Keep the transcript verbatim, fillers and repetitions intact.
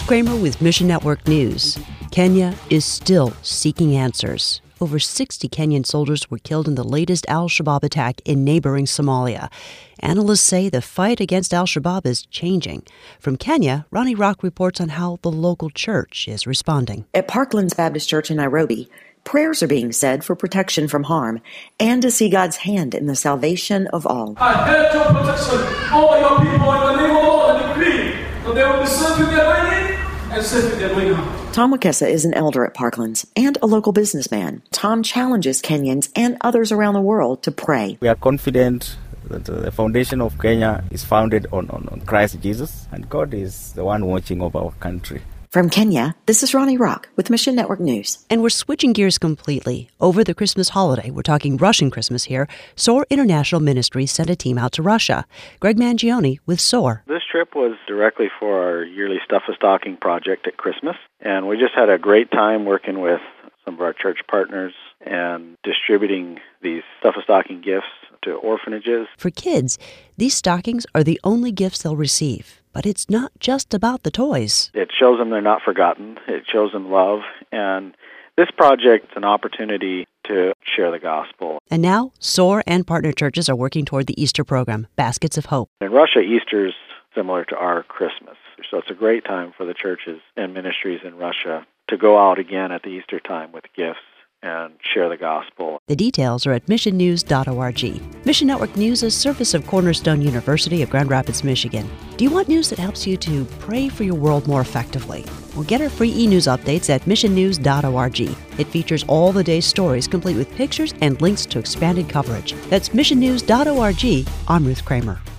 Ruth Kramer with Mission Network News. Kenya is still seeking answers. Over sixty Kenyan soldiers were killed in the latest al-Shabaab attack in neighboring Somalia. Analysts say the fight against al-Shabaab is changing. From Kenya, Ronnie Rock reports on how the local church is responding. At Parklands Baptist Church in Nairobi, prayers are being said for protection from harm and to see God's hand in the salvation of all. I had your protection over your people in the name of all and decree that they will be safe in their going in and safe in their going out. Tom Wakesa is an elder at Parklands and a local businessman. Tom challenges Kenyans and others around the world to pray. We are confident that the foundation of Kenya is founded on, on, on Christ Jesus, and God is the one watching over our country. From Kenya, this is Ronnie Rock with Mission Network News. And we're switching gears completely. Over the Christmas holiday, we're talking Russian Christmas here, S O A R International Ministries sent a team out to Russia. Greg Mangione with S O A R. This trip was directly for our yearly Stuff a Stocking project at Christmas, and we just had a great time working with some of our church partners and distributing these Stuff a Stocking gifts to orphanages. For kids, these stockings are the only gifts they'll receive. But it's not just about the toys. It shows them they're not forgotten. It shows them love. And this project is an opportunity to share the gospel. And now, S O A R and partner churches are working toward the Easter program, Baskets of Hope. In Russia, Easter's similar to our Christmas. So it's a great time for the churches and ministries in Russia to go out again at the Easter time with gifts and share the gospel. The details are at mission news dot org. Mission Network News is a service of Cornerstone University of Grand Rapids, Michigan. Do you want news that helps you to pray for your world more effectively? Well, get our free e-news updates at mission news dot org. It features all the day's stories, complete with pictures and links to expanded coverage. That's mission news dot org. I'm Ruth Kramer.